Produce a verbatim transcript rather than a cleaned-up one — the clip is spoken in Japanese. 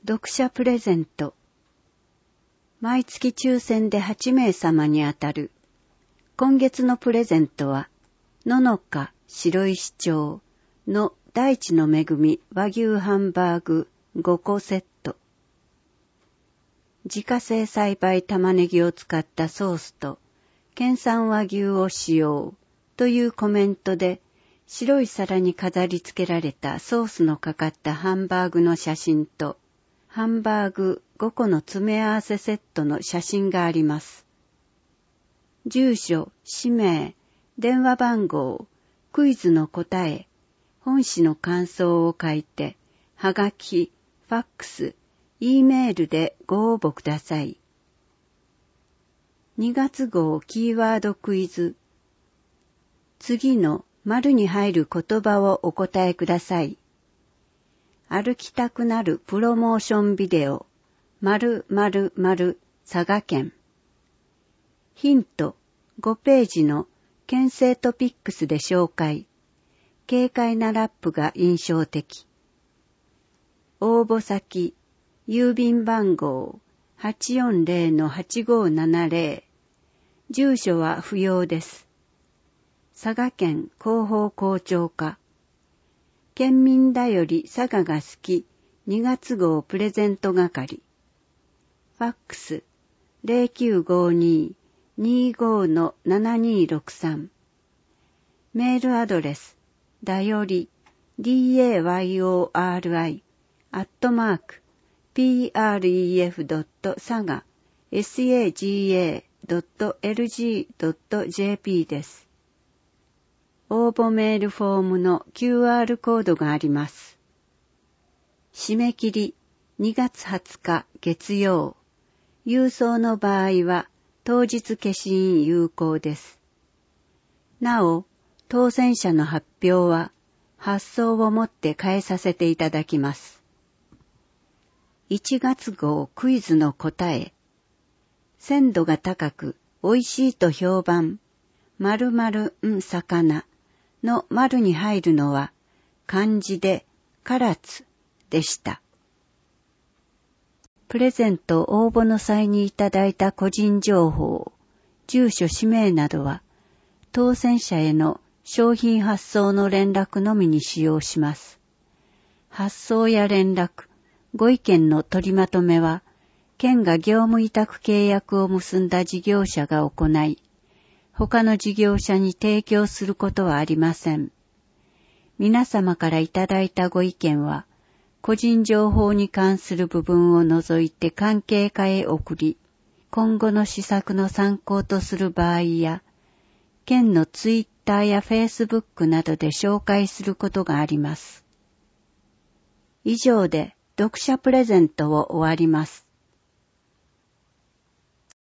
読者プレゼント。毎月抽選ではちめいさまに当たる。今月のプレゼントは、ののか白石町の大地の恵み和牛ハンバーグごこセット。自家製栽培玉ねぎを使ったソースと県産和牛を使用というコメントで、白い皿に飾り付けられたソースのかかったハンバーグの写真と、ハンバーグごこの詰め合わせセットの写真があります。住所、氏名、電話番号、クイズの答え、本誌の感想を書いて、はがき、ファックス、Eメールでご応募ください。にがつ号キーワードクイズ。次の丸に入る言葉をお答えください。歩きたくなるプロモーションビデオ、〇〇〇佐賀県。ヒント、ごページの県政トピックスで紹介。軽快なラップが印象的。応募先、郵便番号 はちよんぜろのはちごななぜろ。住所は不要です。佐賀県広報校長課。県民だより佐賀が好きにがつ号プレゼント係。ファックス ゼロきゅうごに にごのななにろくさん。メールアドレスだより dayori アットマーク pref.saga saga.lg.jp です。応募メールフォームの キューアール コードがあります。締め切りにがつはつか月曜。郵送の場合は当日消印有効です。なお、当選者の発表は発送をもって返させていただきます。いちがつ号クイズの答え。鮮度が高く美味しいと評判、〇〇ん魚の丸に入るのは漢字で唐津でした。プレゼント応募の際にいただいた個人情報、住所氏名などは当選者への商品発送の連絡のみに使用します。発送や連絡、ご意見の取りまとめは県が業務委託契約を結んだ事業者が行い、他の事業者に提供することはありません。皆様からいただいたご意見は、個人情報に関する部分を除いて関係課へ送り、今後の施策の参考とする場合や、県のツイッターやフェイスブックなどで紹介することがあります。以上で読者プレゼントを終わります。